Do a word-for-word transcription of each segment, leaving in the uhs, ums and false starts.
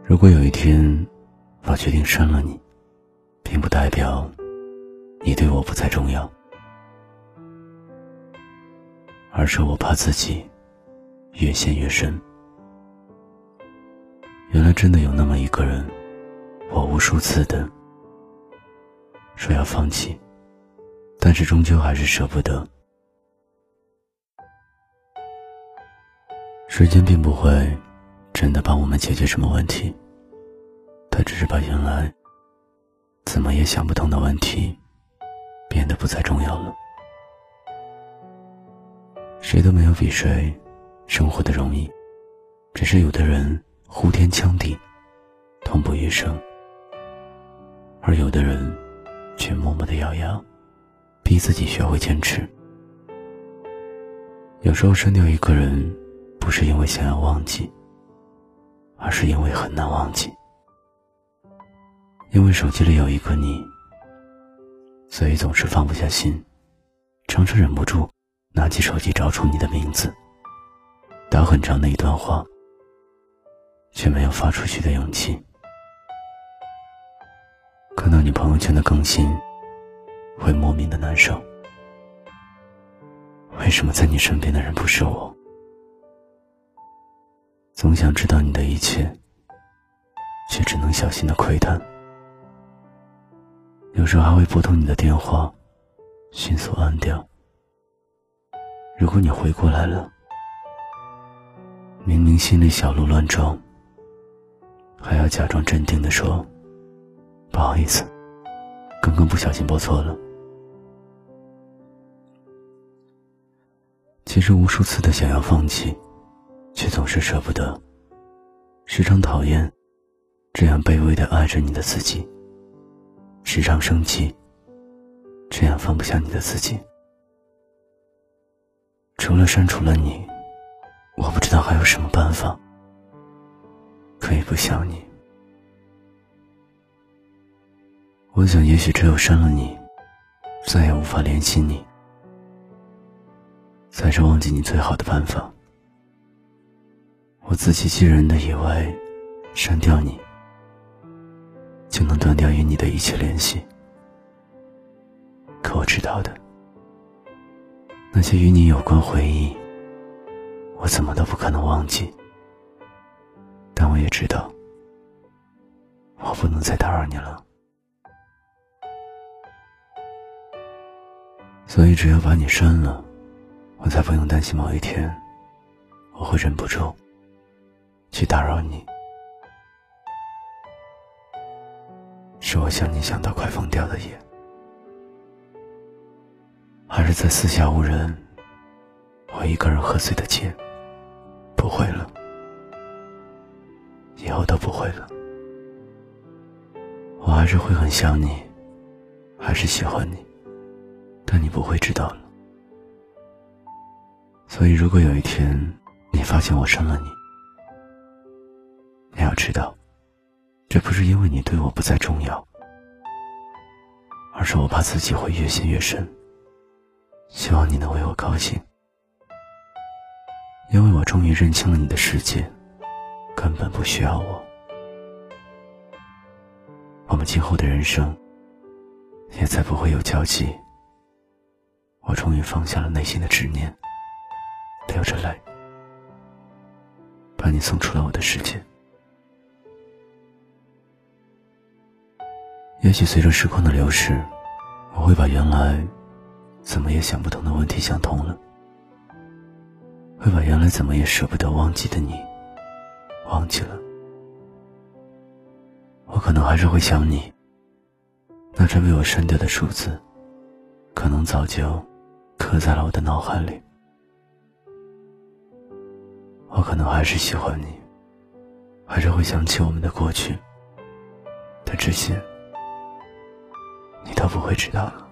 如果有一天我决定删了你，并不代表你对我不再重要，而是我怕自己越陷越深。原来真的有那么一个人，我无数次的说要放弃，但是终究还是舍不得。时间并不会真的帮我们解决什么问题，它只是把原来怎么也想不通的问题变得不再重要了。谁都没有比谁生活的容易，只是有的人呼天抢地，痛不欲生，而有的人却默默地咬牙，逼自己学会坚持。有时候删掉一个人，不是因为想要忘记，而是因为很难忘记。因为手机里有一个你，所以总是放不下心，常常忍不住拿起手机找出你的名字，打很长的一段话，却没有发出去的勇气。看到你朋友圈的更新，会莫名的难受。为什么在你身边的人不是我？总想知道你的一切，却只能小心的窥探。有时候还会拨通你的电话，迅速按掉。如果你回过来了，明明心里小鹿乱撞，还要假装镇定地说不好意思，刚刚不小心拨错了。其实无数次的想要放弃，却总是舍不得，时常讨厌这样卑微的爱着你的自己，时常生气这样放不下你的自己。除了删除了你，我不知道还有什么办法可以不想你。我想也许只有删了你，再也无法联系你，才是忘记你最好的办法。我自欺欺人的以为删掉你就能断掉与你的一切联系，可我知道的，那些与你有关回忆，我怎么都不可能忘记。但我也知道，我不能再打扰你了。所以只要把你删了，我才不用担心某一天我会忍不住去打扰你。是我想你想到快疯掉的夜，还是在四下无人，我一个人喝醉的街？不会了，以后都不会了。我还是会很想你，还是喜欢你，但你不会知道了。所以如果有一天你发现我删了你，你要知道，这不是因为你对我不再重要，而是我怕自己会越陷越深。希望你能为我高兴，因为我终于认清了你的世界根本不需要我。我们今后的人生也再不会有交集。我终于放下了内心的执念，流着泪把你送出了我的世界。也许随着时光的流逝，我会把原来怎么也想不通的问题想通了，会把原来怎么也舍不得忘记的你忘记了。我可能还是会想你，那这被我删掉的数字可能早就刻在了我的脑海里。我可能还是喜欢你，还是会想起我们的过去，但这些你都不会知道了。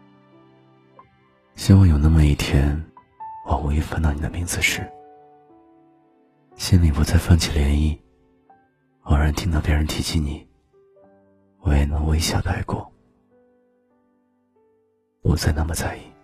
希望有那么一天，我无意翻到你的名字时，心里不再泛起涟漪，偶然听到别人提起你，我也能微笑带过，不再那么在意。